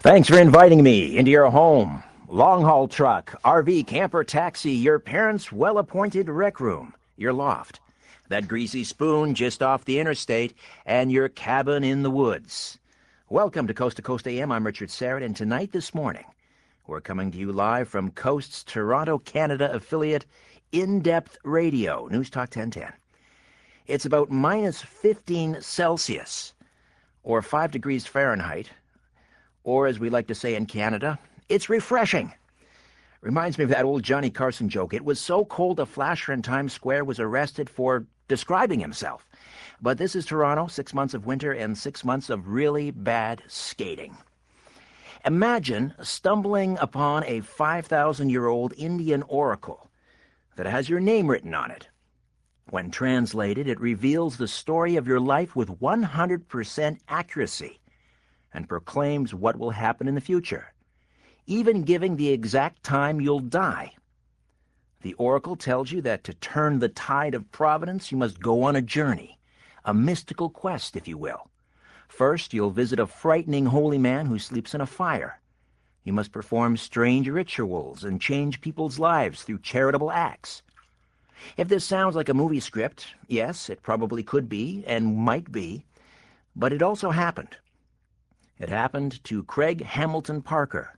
Thanks for inviting me into your home. Long-haul truck, RV, camper, taxi, your parents' well-appointed rec room, your loft, that greasy spoon just off the interstate, and your cabin in the woods. Welcome to Coast AM. I'm Richard Sarrett, and tonight, this morning, we're coming to you live from Coast's Toronto, Canada affiliate, In Depth Radio, News Talk 1010. It's about minus 15 Celsius, or 5 degrees Fahrenheit, or as we like to say in Canada, it's refreshing. Reminds me of that old Johnny Carson joke. It was so cold a flasher in Times Square was arrested for describing himself. But this is Toronto, 6 months of winter and 6 months of really bad skating. Imagine stumbling upon a 5,000-year-old Indian oracle that has your name written on it. When translated, it reveals the story of your life with 100% accuracy and proclaims what will happen in the future, even giving the exact time you'll die. The oracle tells you that to turn the tide of providence, you must go on a journey, a mystical quest, if you will. First, you'll visit a frightening holy man who sleeps in a fire. You must perform strange rituals and change people's lives through charitable acts. If this sounds like a movie script, yes, it probably could be and might be, but it also happened. It happened to Craig Hamilton Parker,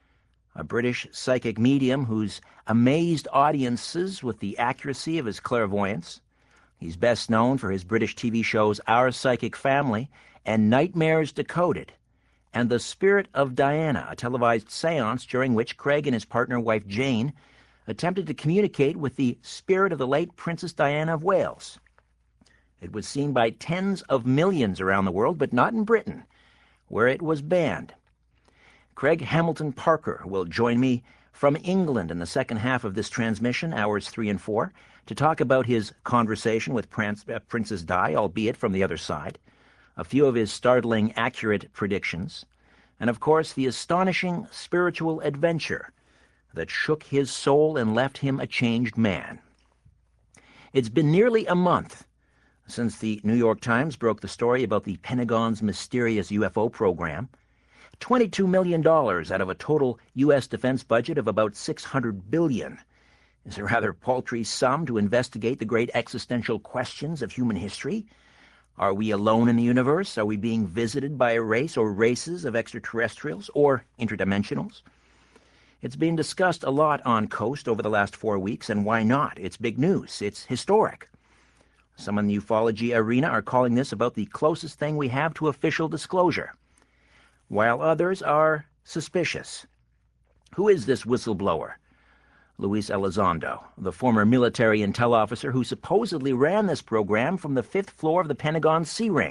a British psychic medium who's amazed audiences with the accuracy of his clairvoyance. He's best known for his British TV shows Our Psychic Family and Nightmares Decoded, and The Spirit of Diana, a televised seance during which Craig and his partner wife Jane attempted to communicate with the spirit of the late Princess Diana of Wales. It was seen by tens of millions around the world, but not in Britain, where it was banned. Craig Hamilton Parker will join me from England in the second half of this transmission, hours 3 and 4, to talk about his conversation with Princess Di, albeit from the other side, a few of his startling, accurate predictions, and of course the astonishing spiritual adventure that shook his soul and left him a changed man. It's been nearly a month since the New York Times broke the story about the Pentagon's mysterious UFO program. $22 million out of a total U.S. defense budget of about $600 billion is a rather paltry sum to investigate the great existential questions of human history. Are we alone in the universe? Are we being visited by a race or races of extraterrestrials or interdimensionals? It's been discussed a lot on Coast over the last 4 weeks, and why not? It's big news. It's historic. Some in the ufology arena are calling this about the closest thing we have to official disclosure, while others are suspicious. Who is this whistleblower? Luis Elizondo, the former military intel officer who supposedly ran this program from the 5th floor of the Pentagon Sea Ring.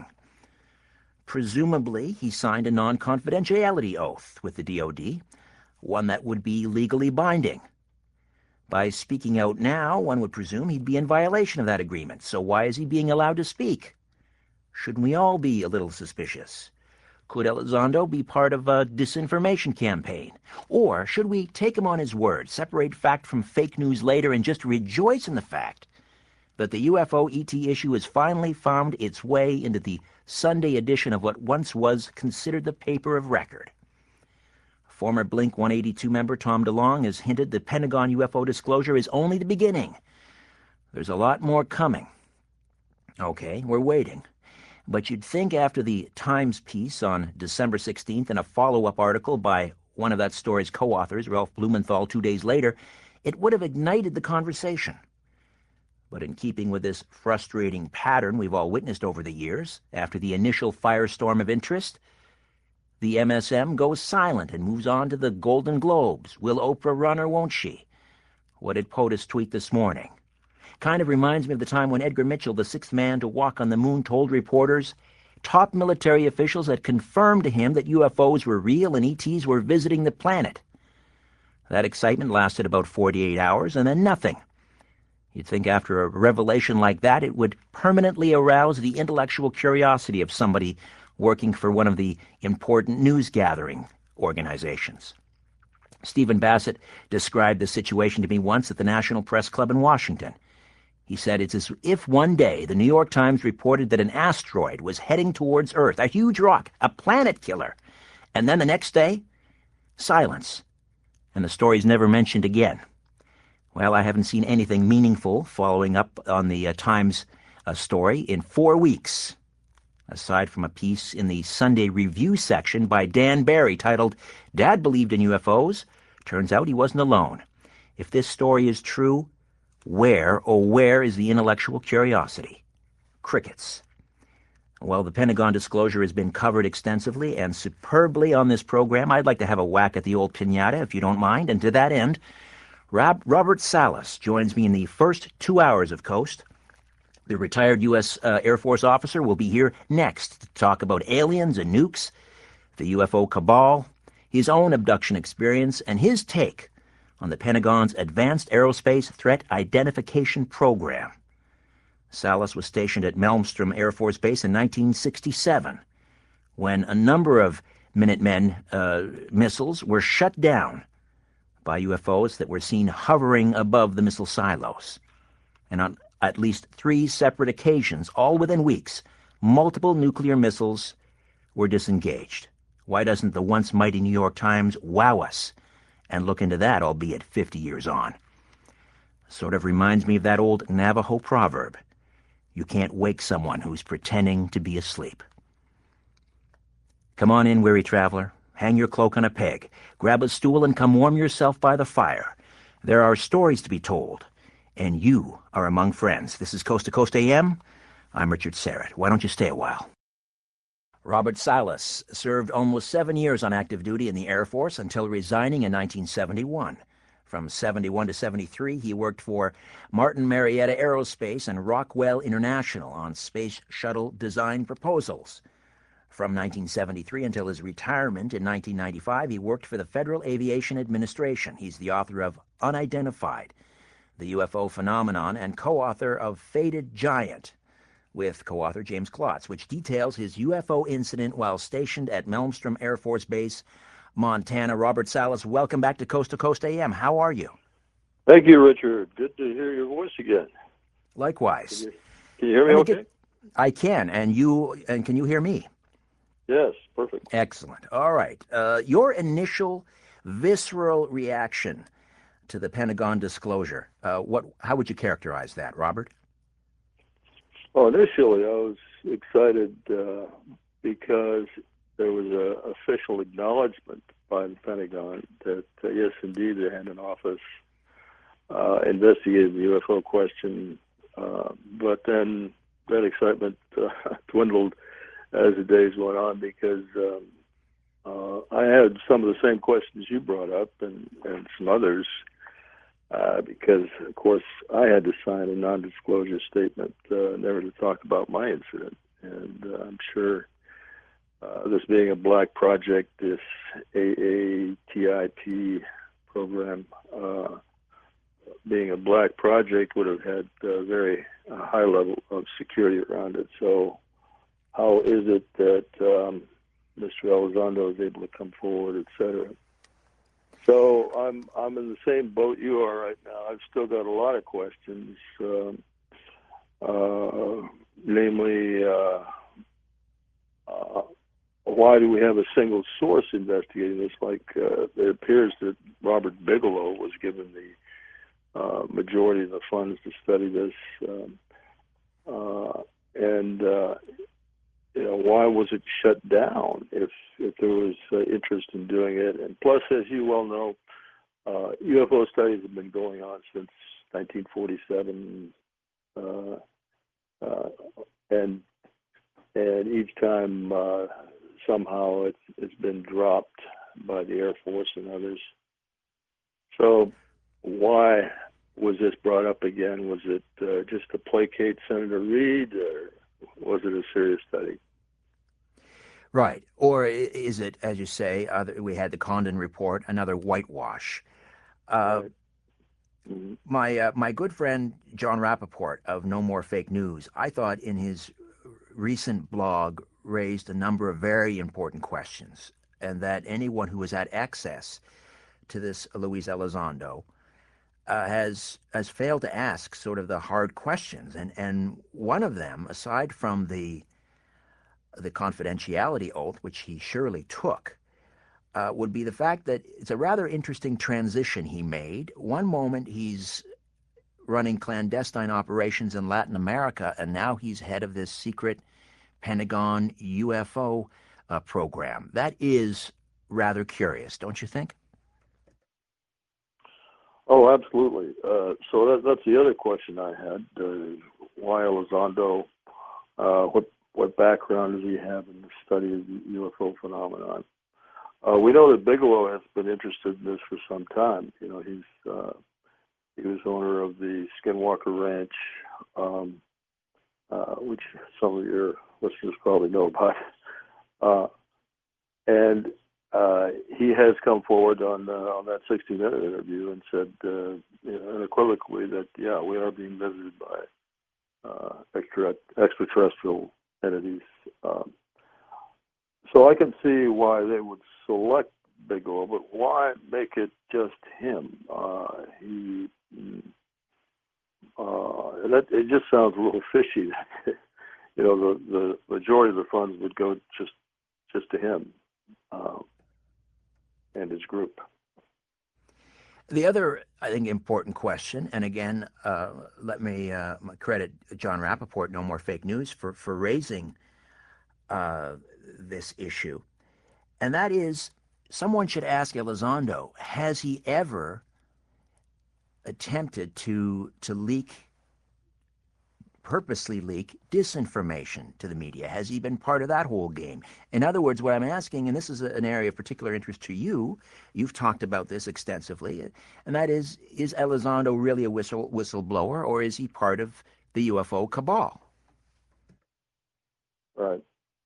Presumably, he signed a non-confidentiality oath with the DoD, one that would be legally binding. By speaking out now, one would presume he'd be in violation of that agreement. So why is he being allowed to speak? Shouldn't we all be a little suspicious? Could Elizondo be part of a disinformation campaign? Or should we take him on his word, separate fact from fake news later, and just rejoice in the fact that the UFO ET issue has finally found its way into the Sunday edition of what once was considered the paper of record? Former Blink-182 member Tom DeLonge has hinted the Pentagon UFO disclosure is only the beginning. There's a lot more coming. Okay, we're waiting. But you'd think after the Times piece on December 16th and a follow-up article by one of that story's co-authors, Ralph Blumenthal, 2 days later, it would have ignited the conversation. But in keeping with this frustrating pattern we've all witnessed over the years, after the initial firestorm of interest, the MSM goes silent and moves on to the Golden Globes. Will Oprah run or won't she? What did POTUS tweet this morning? Kind of reminds me of the time when Edgar Mitchell, the 6th man to walk on the moon, told reporters top military officials had confirmed to him that UFOs were real and ETs were visiting the planet. That excitement lasted about 48 hours and then nothing. You'd think after a revelation like that it would permanently arouse the intellectual curiosity of somebody working for one of the important news-gathering organizations. Stephen Bassett described the situation to me once at the National Press Club in Washington. He said it's as if one day the New York Times reported that an asteroid was heading towards Earth, a huge rock, a planet killer, And then the next day, silence, and the story's never mentioned again. Well, I haven't seen anything meaningful following up on the Times story in 4 weeks, aside from a piece in the Sunday Review section by Dan Barry titled, "Dad Believed in UFOs. Turns out he wasn't alone." If this story is true, where is the intellectual curiosity? Crickets. Well, the Pentagon disclosure has been covered extensively and superbly on this program. I'd like to have a whack at the old piñata, if you don't mind. And to that end, Robert Salas joins me in the first 2 hours of Coast. The retired U.S. Air Force officer will be here next to talk about aliens and nukes, the UFO cabal, his own abduction experience, and his take on the Pentagon's Advanced Aerospace Threat Identification Program. Salas was stationed at Malmstrom Air Force Base in 1967, when a number of Minutemen missiles were shut down by UFOs that were seen hovering above the missile silos. And on at least 3 separate occasions, all within weeks, multiple nuclear missiles were disengaged. Why doesn't the once mighty New York Times wow us and look into that, albeit 50 years on? Sort of reminds me of that old Navajo proverb, "You can't wake someone who's pretending to be asleep." Come on in, weary traveler. Hang your cloak on a peg. Grab a stool and come warm yourself by the fire. There are stories to be told, and you are among friends. This is Coast to Coast AM. I'm Richard Syrett. Why don't you stay a while? Robert Salas served almost 7 years on active duty in the Air Force until resigning in 1971. From 71 to 73, he worked for Martin Marietta Aerospace and Rockwell International on space shuttle design proposals. From 1973 until his retirement in 1995, he worked for the Federal Aviation Administration. He's the author of Unidentified, the UFO Phenomenon, and co-author of Faded Giant, with co-author James Klotz, which details his UFO incident while stationed at Malmstrom Air Force Base, Montana. Robert Salas, welcome back to Coast AM. How are you? Thank you, Richard. Good to hear your voice again. Likewise. Can you hear me okay? I can, and can you hear me? Yes, perfect. Excellent. All right. Your initial visceral reaction to the Pentagon disclosure, how would you characterize that, Robert? Well, initially I was excited because there was an official acknowledgement by the Pentagon that, yes, indeed, they had an office investigating the UFO question. But then that excitement dwindled as the days went on because I had some of the same questions you brought up and some others because, of course, I had to sign a non-disclosure statement never to talk about my incident. And I'm sure this being a black project, this AATIP program, being a black project would have had a very high level of security around it. So how is it that Mr. Elizondo is able to come forward, et cetera? So I'm in the same boat you are right now. I've still got a lot of questions, namely, why do we have a single source investigating this? Like it appears that Robert Bigelow was given the majority of the funds to study this, and why was it shut down if there was interest in doing it? And plus, as you well know, UFO studies have been going on since 1947, and each time somehow it's been dropped by the Air Force and others. So why was this brought up again? Was it just to placate Senator Reid, or was it a serious study? Right. Or is it, as you say, we had the Condon report, another whitewash? Right. My good friend John Rappaport of No More Fake News, I thought in his recent blog raised a number of very important questions, and that anyone who has had access to this Luis Elizondo has failed to ask sort of the hard questions. And one of them, aside from the confidentiality oath, which he surely took, would be the fact that it's a rather interesting transition he made. One moment he's running clandestine operations in Latin America, and now he's head of this secret Pentagon UFO program. That is rather curious, don't you think? Oh, absolutely. So that's the other question I had. Why Elizondo? What background does he have in the study of the UFO phenomenon? We know that Bigelow has been interested in this for some time. You know, he was owner of the Skinwalker Ranch, which some of your listeners probably know about. And he has come forward on that 60-minute interview and said, unequivocally, that we are being visited by extraterrestrial entities. So I can see why they would select Bigelow, but why make it just him? It just sounds a little fishy. The majority of the funds would go just to him and his group. The other, I think, important question, and again, let me credit John Rappaport, No More Fake News, for raising this issue, and that is, someone should ask Elizondo, has he ever attempted to purposely leak disinformation to the media? Has he been part of that whole game? In other words, what I'm asking, and this is an area of particular interest to you, you've talked about this extensively, and that is Elizondo really a whistleblower, or is he part of the UFO cabal? Right.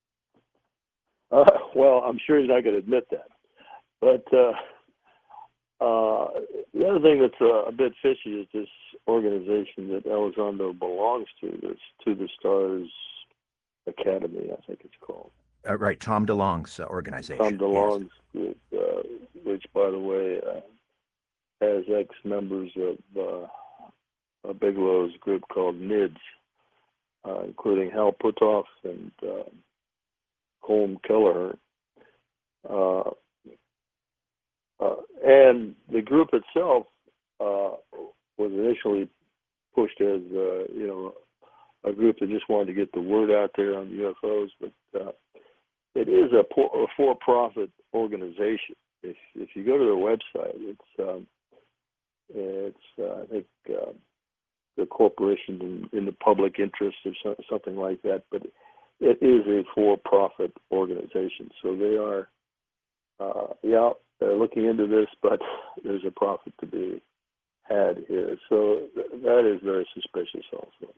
Well, I'm sure he's not going to admit that. But the other thing that's a bit fishy is this organization that Elizondo belongs to, this To the Stars Academy, I think it's called. Right, Tom DeLonge's organization. Tom DeLonge's group, which, by the way, has ex-members of Bigelow's group called NIDS, including Hal Puthoff and Colm Kelleher. And the group itself was initially pushed as a group that just wanted to get the word out there on UFOs, but it is a for-profit organization. If you go to their website, it's I think the corporation in the public interest or something like that, but it is a for-profit organization. So they are, they're looking into this, but there's a profit to be had here. So that is very suspicious also.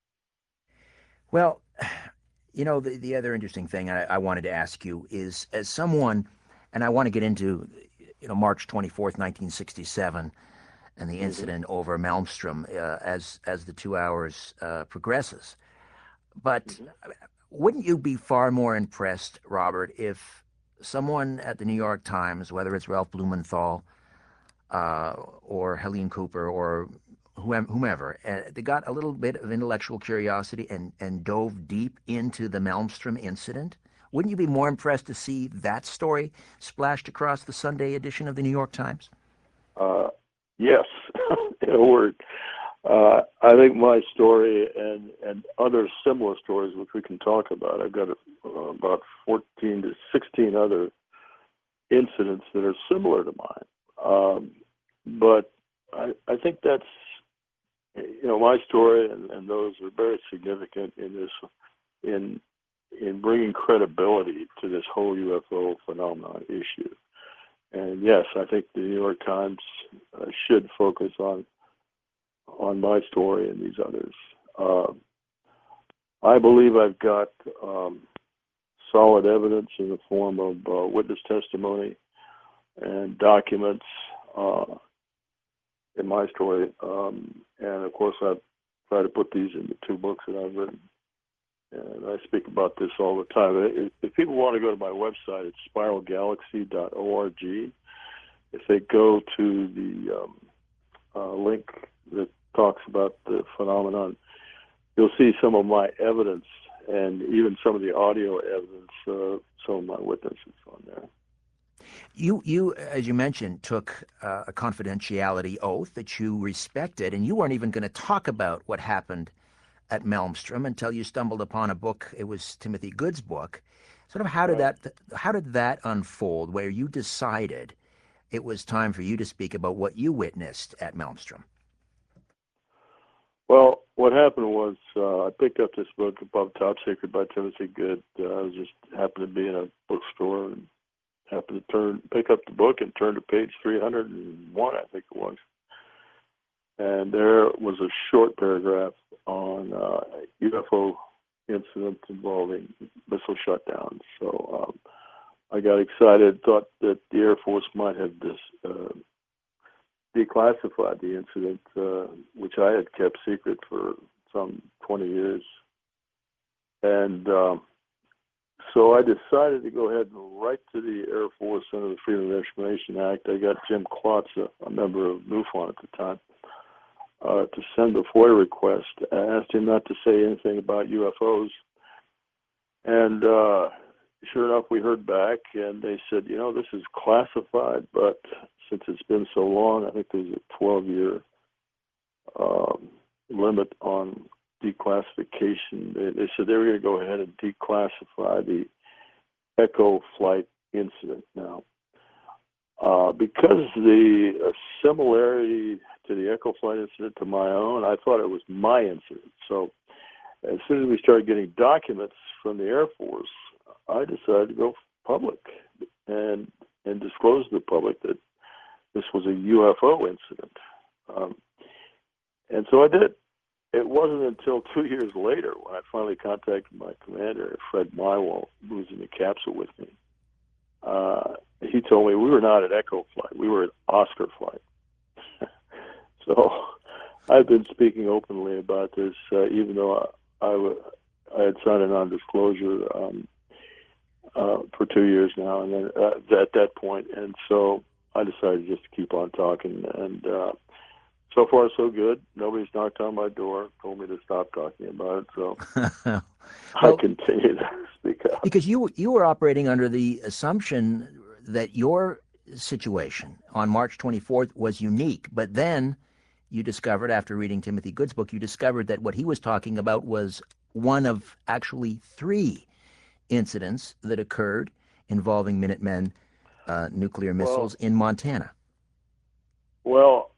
Well, the other interesting thing I wanted to ask you is, as someone, and I want to get into, March 24th, 1967, and the incident over Malmstrom as the 2 hours progresses. But wouldn't you be far more impressed, Robert, if someone at the New York Times, whether it's Ralph Blumenthal or Helene Cooper or whomever, they got a little bit of intellectual curiosity and dove deep into the Malmstrom incident? Wouldn't you be more impressed to see that story splashed across the Sunday edition of the New York Times? Yes, in a word. I think my story and other similar stories, which we can talk about, I've got about 14 to 16 other incidents that are similar to mine. But I think that's, my story and those are very significant in this, in bringing credibility to this whole UFO phenomenon issue. And yes, I think the New York Times should focus on my story and these others. I believe I've got solid evidence in the form of witness testimony and documents in my story. And of course, I've tried to put these in the 2 books that I've written. And I speak about this all the time. If people want to go to my website, it's spiralgalaxy.org. If they go to the link that talks about the phenomenon, you'll see some of my evidence and even some of the audio evidence, some of my witnesses on there. You, as you mentioned, took a confidentiality oath that you respected, and you weren't even going to talk about what happened at Malmstrom until you stumbled upon a book. It was Timothy Good's book. Sort of Right. how did that unfold, where you decided it was time for you to speak about what you witnessed at Malmstrom? Well, what happened was I picked up this book, Above Top Secret by Timothy Good. I was just happened to be in a bookstore and happened to pick up the book and turn to page 301, I think it was. And there was a short paragraph on UFO incidents involving missile shutdowns. So I got excited, thought that the Air Force might have declassified the incident, which I had kept secret for some 20 years. And so I decided to go ahead and write to the Air Force under the Freedom of Information Act. I got Jim Klotz, a member of MUFON at the time, to send a FOIA request. I asked him not to say anything about UFOs. And sure enough, we heard back, and they said, this is classified, but since it's been so long, I think there's a 12-year limit on declassification. They said they were going to go ahead and declassify the Echo flight incident now. Because the similarity to the Echo flight incident to my own, I thought it was my incident. So as soon as we started getting documents from the Air Force, I decided to go public and disclose to the public that this was a UFO incident. And so I did. It wasn't until 2 years later when I finally contacted my commander, Fred Mywall, who was in the capsule with me. He told me we were not at Echo flight. We were at Oscar flight. So I've been speaking openly about this, even though I had signed a non-disclosure for 2 years now, and then at that point, and so I decided just to keep on talking, and so far so good. Nobody's knocked on my door, told me to stop talking about it, so I Well, continue to speak out. because you were operating under the assumption that your situation on March 24th was unique, but then you discovered, after reading Timothy Good's book, you discovered that what he was talking about was one of actually three incidents that occurred involving Minutemen nuclear Well, missiles in Montana. well,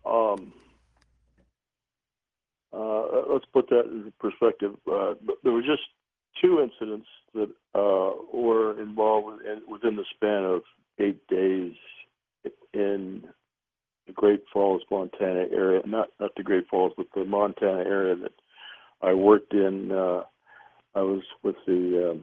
let's put that in perspective. There were just two incidents that were involved within the span of 8 days in the Great Falls, Montana area. Not the Great Falls, but the Montana area that I worked in. I was with the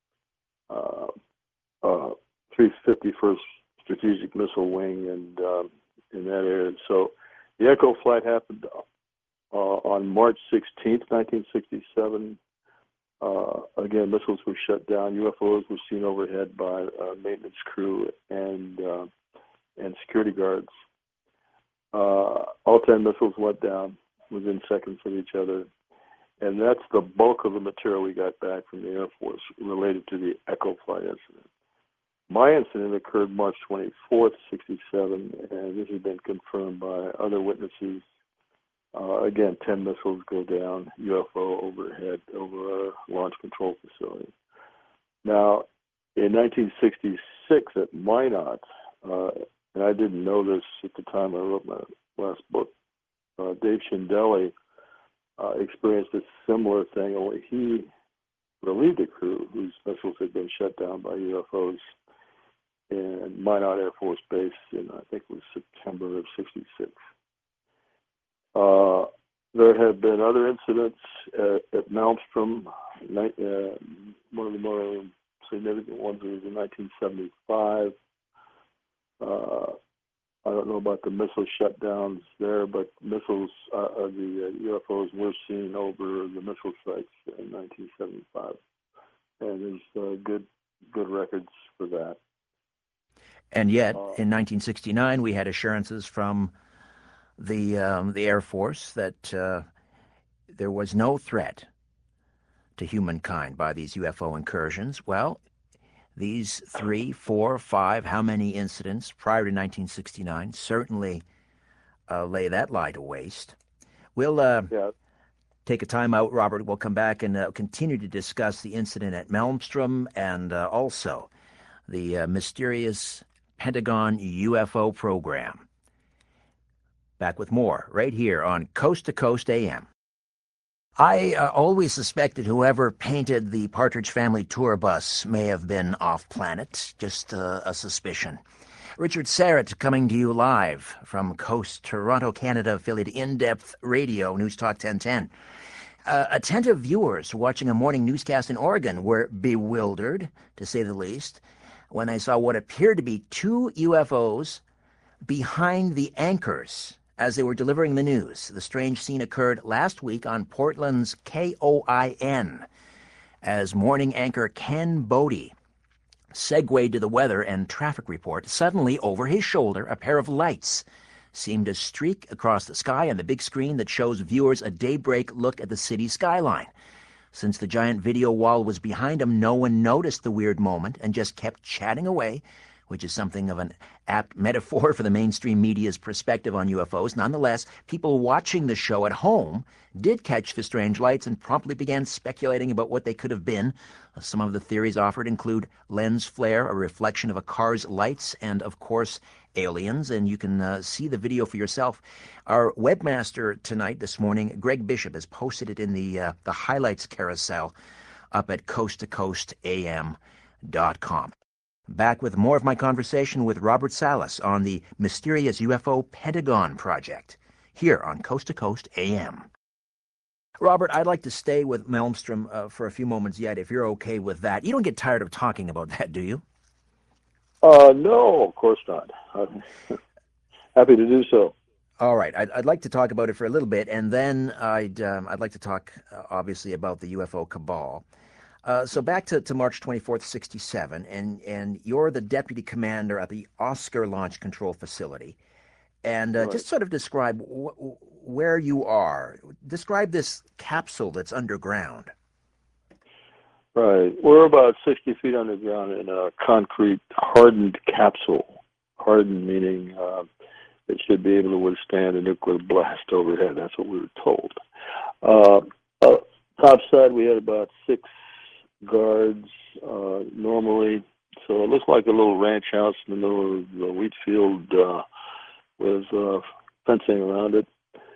351st Strategic Missile Wing, and in that area. So the Echo flight happened on March 16th, 1967. Again, missiles were shut down. UFOs were seen overhead by maintenance crew and security guards. All 10 missiles went down within seconds of each other. And that's the bulk of the material we got back from the Air Force related to the Echo flight incident. My incident occurred March 24th, 67, and this has been confirmed by other witnesses. Again, 10 missiles go down, UFO overhead over our launch control facility. Now, in 1966 at Minot, and I didn't know this at the time I wrote my last book, Dave Schindele experienced a similar thing, only he relieved a crew whose missiles had been shut down by UFOs in Minot Air Force Base in, I think it was September of 66. There have been other incidents at Malmstrom. One of the more significant ones was in 1975. I don't know about the missile shutdowns there, but missiles, the UFOs were seen over the missile sites in 1975, and there's good records for that. And yet, in 1969, we had assurances from the Air Force that there was no threat to humankind by these UFO incursions. Well, These 3, 4, 5, how many incidents prior to 1969 certainly lay that lie to waste. We'll Yeah. take a time out, Robert. We'll come back and continue to discuss the incident at Malmstrom and also the mysterious Pentagon UFO program. Back with more right here on Coast to Coast AM. I always suspected whoever painted the Partridge Family tour bus may have been off-planet, just a suspicion. Richard Syrett coming to you live from Coast, Toronto, Canada, affiliate In-Depth Radio, News Talk 1010. Attentive viewers watching a morning newscast in Oregon were bewildered, to say the least, when they saw what appeared to be 2 UFOs behind the anchors as they were delivering the news. The strange scene occurred last week on Portland's KOIN as morning anchor Ken Bodie segued to the weather and traffic report. Suddenly, over his shoulder, a pair of lights seemed to streak across the sky on the big screen that shows viewers a daybreak look at the city skyline. Since the giant video wall was behind him, no one noticed the weird moment and just kept chatting away, which is something of an apt metaphor for the mainstream media's perspective on UFOs. Nonetheless, people watching the show at home did catch the strange lights and promptly began speculating about what they could have been. Some of the theories offered include lens flare, a reflection of a car's lights, and, of course, aliens. And you can see the video for yourself. Our webmaster tonight, this morning, Greg Bishop, has posted it in the highlights carousel up at coasttocoastam.com. Back with more of my conversation with Robert Salas on the mysterious UFO Pentagon project, here on Coast to Coast AM. Robert, I'd like to stay with Malmstrom for a few moments yet, if you're okay with that. You don't get tired of talking about that, do you? No, of course not. I'm happy to do so. All right, I'd like to talk about it for a little bit, and then I'd like to talk, obviously, about the UFO cabal. So back to March 24th, 67, and you're the deputy commander at the Oscar Launch Control Facility. And Right. just sort of describe where you are. Describe this capsule that's underground. Right. We're about 60 feet underground in a concrete hardened capsule. Hardened meaning it should be able to withstand a nuclear blast overhead. That's what we were told. Top side, we had about 6 guards normally. So it looks like a little ranch house in the middle of the wheat field with fencing around it.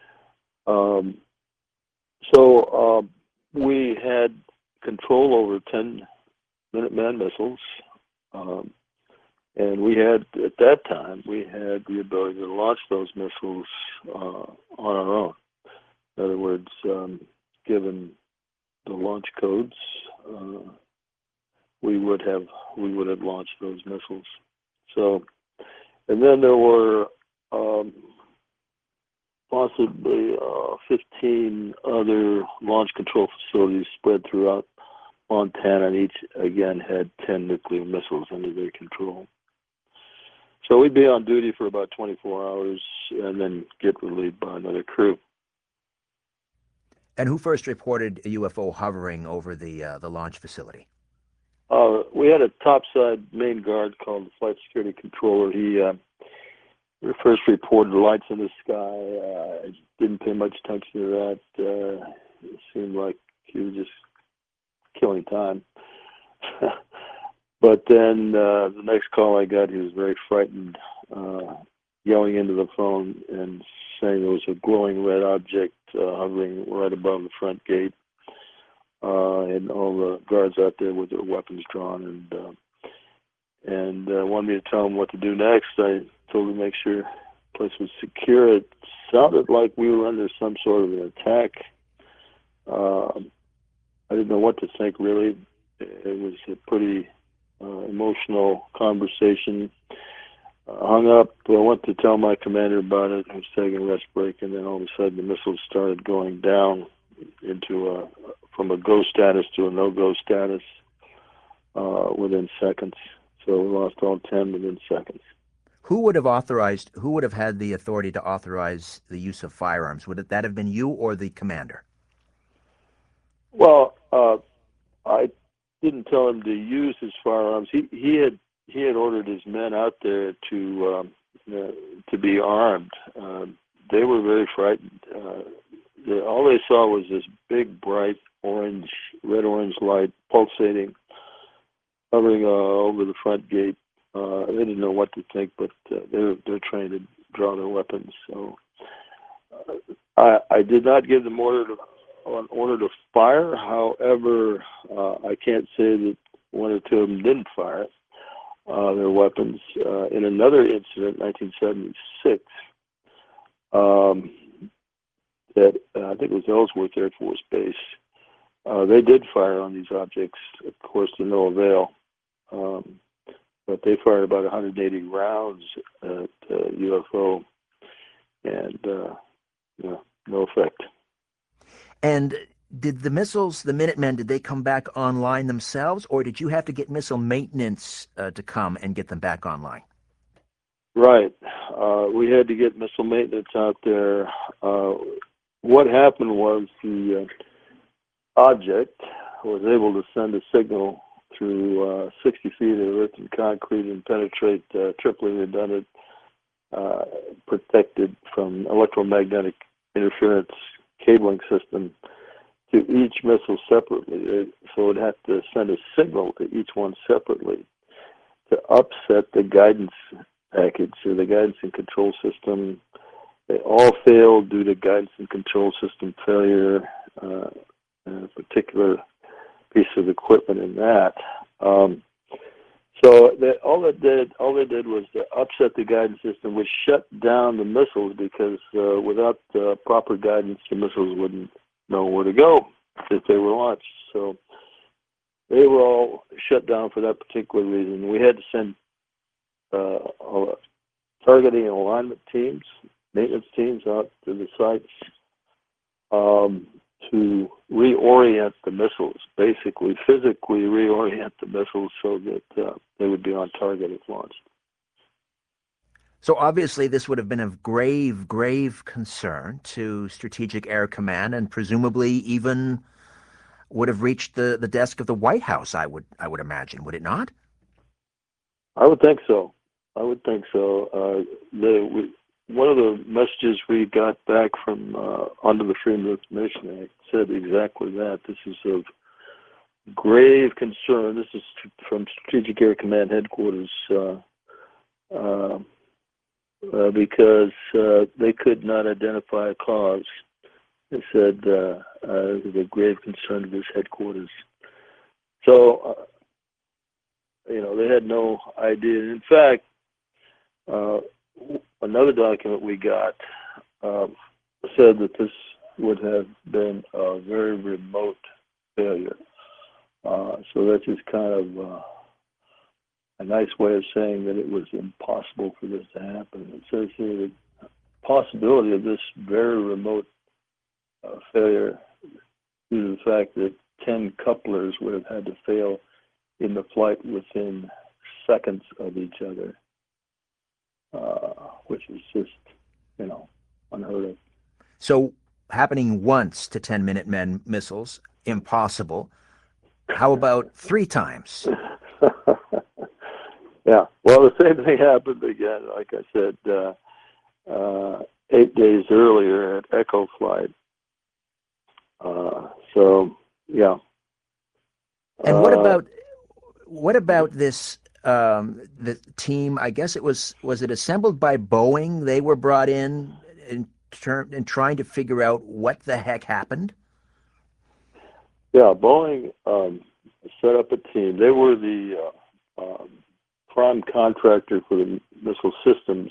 So we had control over 10 Minuteman missiles. And we had, at that time, we had the ability to launch those missiles on our own. In other words, given the launch codes, we would have launched those missiles. So, and then there were possibly 15 other launch control facilities spread throughout Montana, and each again had 10 nuclear missiles under their control. So we'd be on duty for about 24 hours and then get relieved by another crew. And who first reported a UFO hovering over the launch facility? We had a topside main guard called the flight security controller. He first reported lights in the sky. I didn't pay much attention to that. It seemed like he was just killing time. But then the next call I got, he was very frightened, yelling into the phone and saying there was a glowing red object hovering right above the front gate, and all the guards out there with their weapons drawn, and wanted me to tell him what to do next. I told him to make sure the place was secure. It sounded like we were under some sort of an attack. I didn't know what to think, really. It was a pretty emotional conversation. Hung up. I went to tell my commander about it. I was taking a rest break, and then all of a sudden the missiles started going down into from a go status to a no-go status within seconds. So we lost all 10 within seconds. Who would have had the authority to authorize the use of firearms? Would that have been you or the commander? Well, I didn't tell him to use his firearms. He had ordered his men out there to be armed. They were very frightened. All they saw was this big, bright red-orange light pulsating, hovering over the front gate. They didn't know what to think, but they're trained to draw their weapons. So I did not give them an order to fire. However, I can't say that one or two of them didn't fire their weapons. In another incident, 1976, that I think it was Ellsworth Air Force Base, they did fire on these objects, of course, to no avail. But they fired about 180 rounds at UFO, and no effect. And did the missiles, the Minutemen, did they come back online themselves, or did you have to get missile maintenance to come and get them back online? Right. We had to get missile maintenance out there. What happened was the object was able to send a signal through 60 feet of earth and concrete and penetrate triply redundant, protected from electromagnetic interference cabling system to each missile separately. So it had to send a signal to each one separately to upset the guidance package or the guidance and control system. They all failed due to guidance and control system failure, a particular piece of equipment in that. All they did was to upset the guidance system, which shut down the missiles because without proper guidance, the missiles wouldn't know where to go if they were launched. So they were all shut down for that particular reason. We had to send targeting and alignment teams, maintenance teams out to the sites to reorient the missiles, basically physically reorient the missiles so that they would be on target if launched. So obviously this would have been of grave, grave concern to Strategic Air Command, and presumably even would have reached the desk of the White House, I would imagine, would it not? I would think so. One of the messages we got back from under the Freedom of Information Act said exactly that. This is of grave concern. This is from Strategic Air Command headquarters because they could not identify a cause. They said it was a grave concern to this headquarters. So, they had no idea. In fact, another document we got said that this would have been a very remote failure. So that's just kind of a nice way of saying that it was impossible for this to happen. It says here the possibility of this very remote failure due to the fact that 10 couplers would have had to fail in the flight within seconds of each other. Which is just, unheard of. So happening once to 10 Minutemen missiles, impossible. How about 3 times? Yeah, well, the same thing happened again, like I said, 8 days earlier at Echo Flight. Yeah. And what about this? The team, I guess was it assembled by Boeing? They were brought in trying to figure out what the heck happened? Yeah, Boeing set up a team. They were the prime contractor for the missile systems,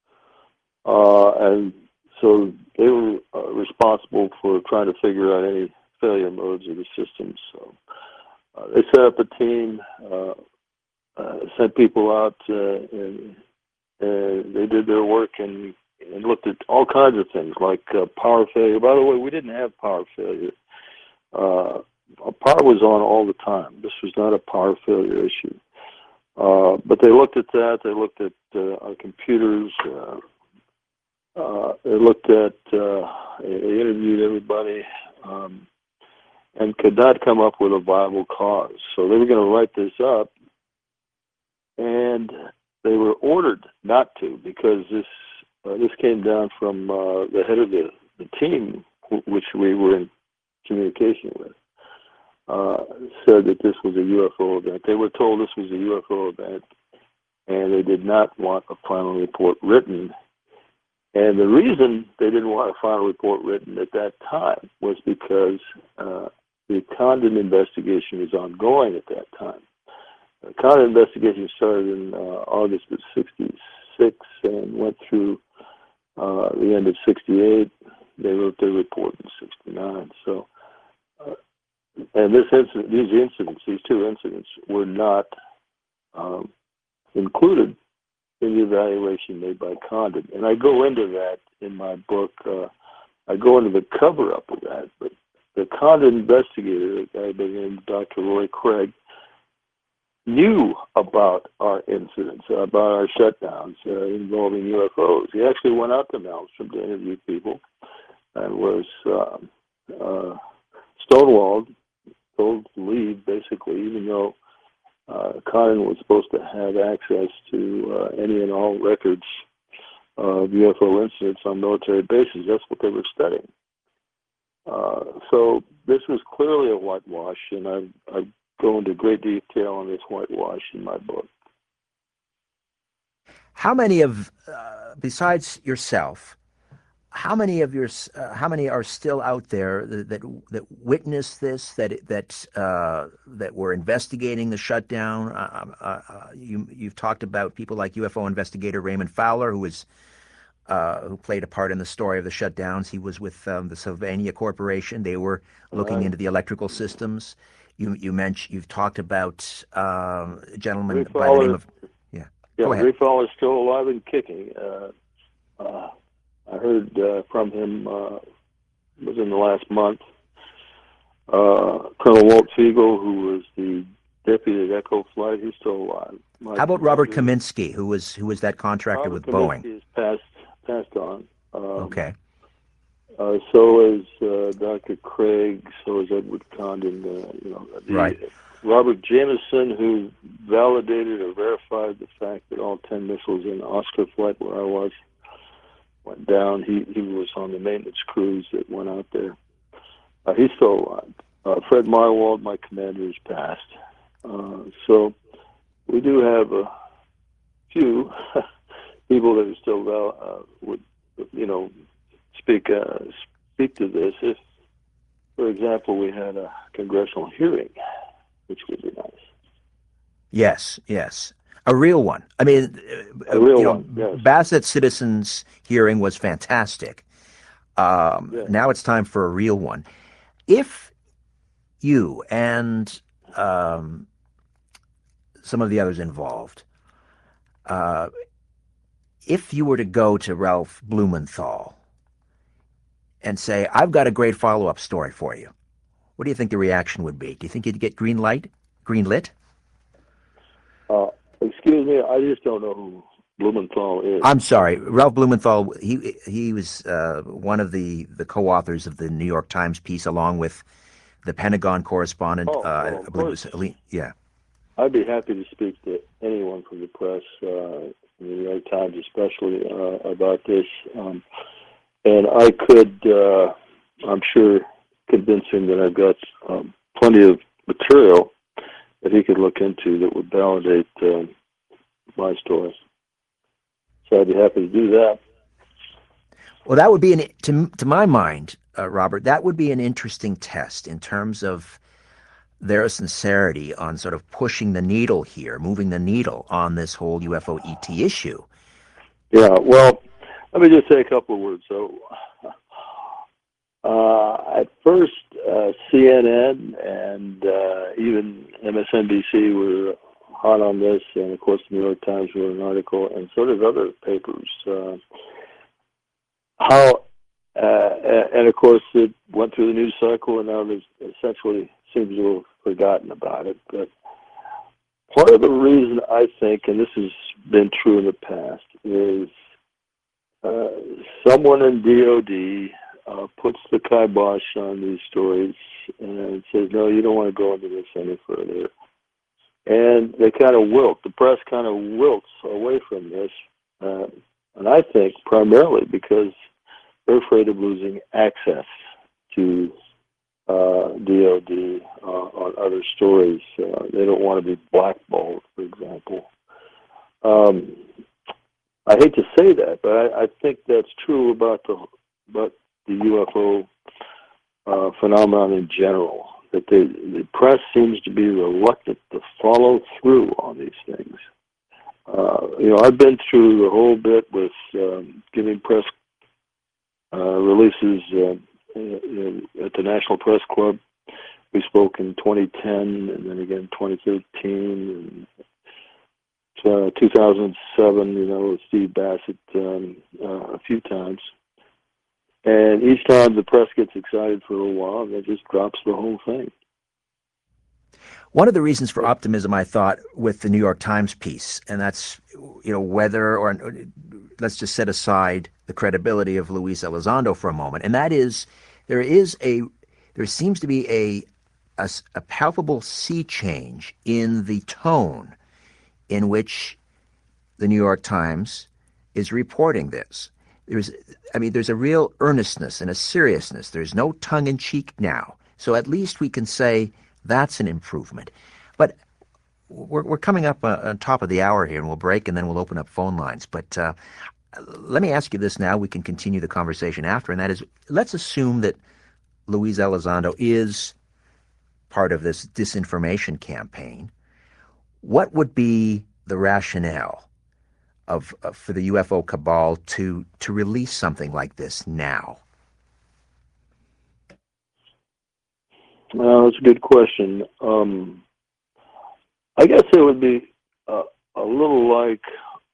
and so they were responsible for trying to figure out any failure modes of the systems. So they set up a team. Sent people out, and they did their work and looked at all kinds of things like power failure. By the way, we didn't have power failure. Power was on all the time. This was not a power failure issue. But they looked at that. They looked at our computers. They looked at, they interviewed everybody. and could not come up with a viable cause. So they were going to write this up, and they were ordered not to, because this came down from the head of the team, which we were in communication with, said that this was a UFO event. They were told this was a UFO event, and they did not want a final report written. And the reason they didn't want a final report written at that time was because the Condon investigation was ongoing at that time. The Condon investigation started in August of '66 and went through the end of '68. They wrote their report in '69. So, and these two incidents, were not included in the evaluation made by Condon. And I go into that in my book. I go into the cover-up of that. But the Condon investigator, a guy by the name of Dr. Roy Craig, knew about our incidents, about our shutdowns involving UFOs. He actually went out to Malmstrom to interview people and was stonewalled, told to leave, basically, even though Condon was supposed to have access to any and all records of UFO incidents on military bases. That's what they were studying. So this was clearly a whitewash, and I go into great detail on this whitewash in my book. How many of, besides yourself, how many are still out there that witnessed this, that were investigating the shutdown? You've talked about people like UFO investigator Raymond Fowler, who played a part in the story of the shutdowns. He was with the Sylvania Corporation. They were looking into the electrical systems. You've talked about a gentleman by the name of Go ahead. Ray Fowler is still alive and kicking. I heard from him within the last month. Colonel Walt Fiegel, who was the deputy at Echo Flight, he's still alive. How about Robert Kaminsky, who was that contractor with Boeing? Kaminsky is passed on. Okay. So is Dr. Craig. So is Edward Condon. Right. Robert Jameson, who validated or verified the fact that all 10 missiles in the Oscar flight where I was went down. He was on the maintenance crews that went out there. He's still alive. Fred Marwald, my commander, is passed. So we do have a few people that are still would speak to this. If, for example, we had a congressional hearing, which would be nice. Yes. A real one. I mean, a real one. Yes. Bassett's Citizens hearing was fantastic. Now it's time for a real one. If you and some of the others involved, if you were to go to Ralph Blumenthal and say, "I've got a great follow-up story for you," what do you think the reaction would be? Do you think you'd get greenlit? Excuse me, I just don't know who Blumenthal is. I'm sorry, Ralph Blumenthal. He was one of the co-authors of the New York Times piece, along with the Pentagon correspondent. I believe it was yeah. I'd be happy to speak to anyone from the press, in the New York Times especially, about this. And I could, I'm sure, convince him that I've got plenty of material that he could look into that would validate my story. So I'd be happy to do that. Well, that would be, to my mind, Robert, that would be an interesting test in terms of their sincerity on sort of pushing the needle here, moving the needle on this whole UFO ET issue. Yeah, well, let me just say a couple of words. So, at first, CNN and even MSNBC were hot on this, and of course, the New York Times wrote an article, and so did other papers. And of course, it went through the news cycle, and now there's essentially seems to have forgotten about it. But part of the reason I think, and this has been true in the past, is someone in DOD puts the kibosh on these stories and says, no, you don't want to go into this any further. And they kind of wilt. The press kind of wilts away from this. And I think primarily because they're afraid of losing access to DOD on other stories. They don't want to be blackballed, for example. I hate to say that, but I think that's true about the UFO phenomenon in general. That the press seems to be reluctant to follow through on these things. I've been through the whole bit with giving press releases at the National Press Club. We spoke in 2010 and then again 2013 and 2007, with Steve Bassett a few times. And each time the press gets excited for a little while and it just drops the whole thing. One of the reasons for optimism, I thought, with the New York Times piece, and that's, whether, or let's just set aside the credibility of Luis Elizondo for a moment, and that is, there seems to be a palpable sea change in the tone in which the New York Times is reporting this. There's a real earnestness and a seriousness. There's no tongue-in-cheek now. So at least we can say that's an improvement. But we're coming up on top of the hour here, and we'll break, and then we'll open up phone lines. But let me ask you this now. We can continue the conversation after, and that is, let's assume that Luis Elizondo is part of this disinformation campaign. What would be the rationale for the UFO cabal to release something like this now? Well, that's a good question. I guess it would be a little like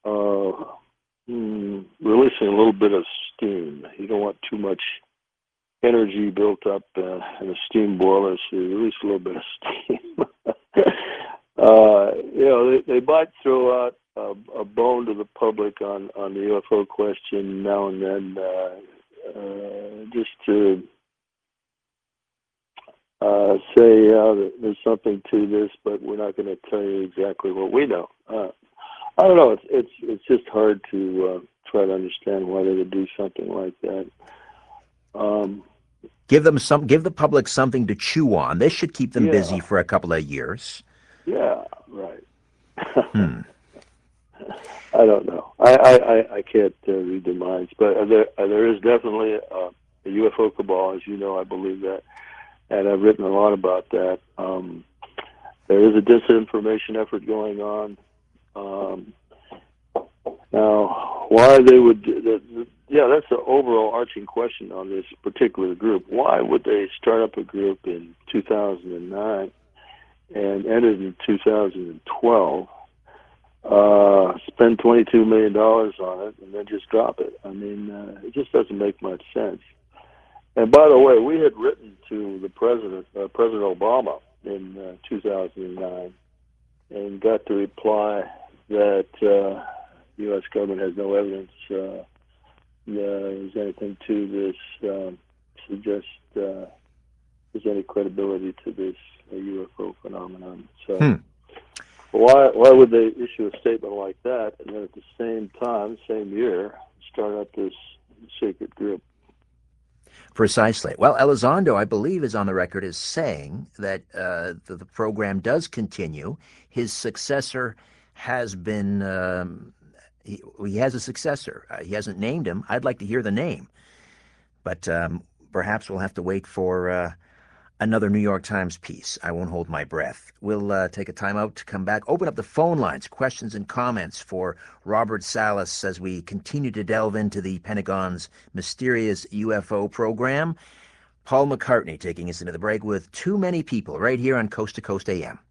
releasing a little bit of steam. You don't want too much energy built up in a steam boiler, so you release a little bit of steam. They might throw out a bone to the public on the UFO question now and then, just to say there's something to this, but we're not going to tell you exactly what we know. I don't know. It's just hard to try to understand why they would do something like that. Give the public something to chew on. This should keep them busy for a couple of years. Yeah, right. I don't know. I can't read their minds, but there is definitely a UFO cabal, as you know. I believe that, and I've written a lot about that. There is a disinformation effort going on. Now, why they would? That's the overall arching question on this particular group. Why would they start up a group in 2009 and end it in 2012? Spend $22 million on it and then just drop it. It just doesn't make much sense. And by the way, we had written to the President Obama in 2009 and got the reply that the U.S. government has no evidence there's anything to this, suggest there's any credibility to this UFO phenomenon. So why would they issue a statement like that and then at the same time, same year, start up this secret group? Precisely. Well, Elizondo, I believe, is on the record as saying that the program does continue. His successor has been, he has a successor. He hasn't named him. I'd like to hear the name. But perhaps we'll have to wait for another New York Times piece. I won't hold my breath. We'll take a time out to come back. Open up the phone lines, questions and comments for Robert Salas as we continue to delve into the Pentagon's mysterious UFO program. Paul McCartney taking us into the break with Too Many People right here on Coast to Coast AM.